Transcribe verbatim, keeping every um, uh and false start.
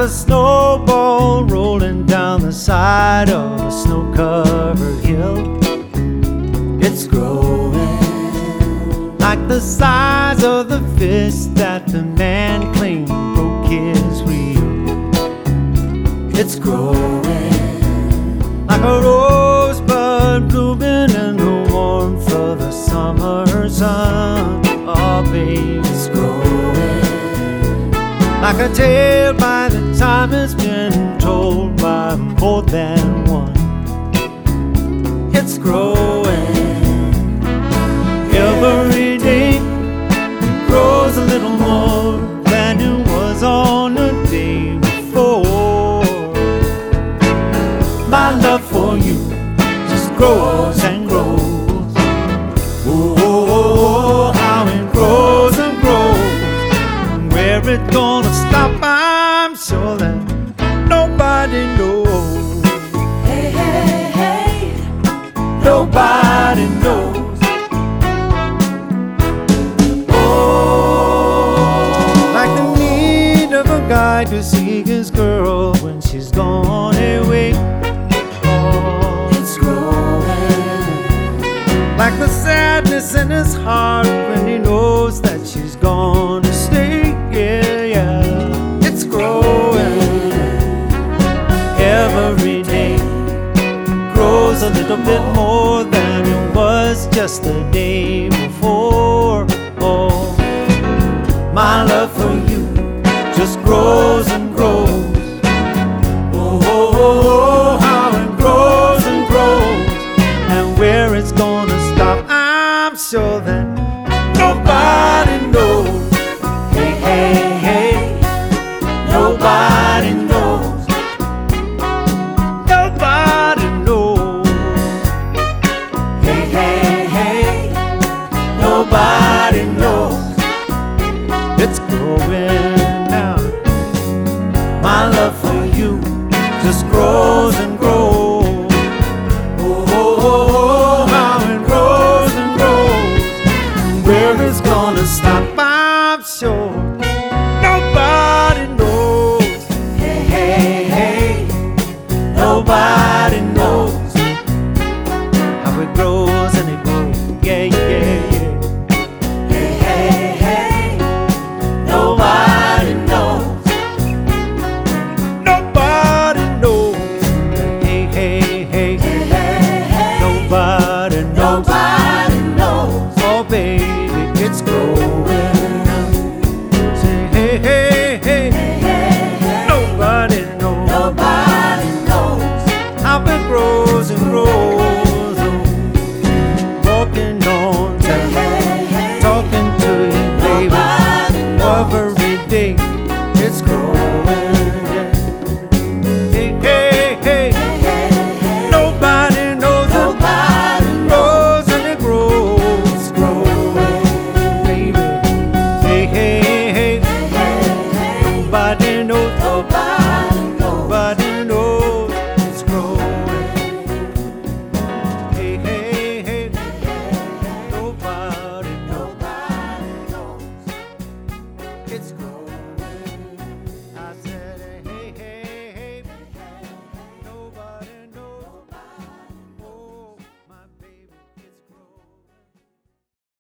a snowball rolling down the side of a snow-covered hill. It's growing like the size of the fist that the man claimed broke his wheel. It's growing like a rosebud blooming in the warmth of the summer sun. Oh, baby, it's growing like a tale by the time it's been told by more than one. It's growing every day, grows a little more than it was on the day before. My love for you just grows and grows. Oh, oh, oh, how it grows and grows. Where it's gonna stop, I'm sure that nobody knows. Hey, hey, hey, Nobody knows. Guy to see his girl when she's gone away. Oh, it's growing like the sadness in his heart when he knows that she's gonna stay. Yeah, yeah, it's growing every day, grows a little bit more than it was just the day before. Oh, my love for you just grows and grows. Oh, oh, oh, oh, how it grows and grows. And where it's gonna stop, I'm sure that nobody knows. Hey, hey, hey, nobody knows. Nobody knows. Hey, hey, hey, nobody knows. It's growing. My love for you just grows and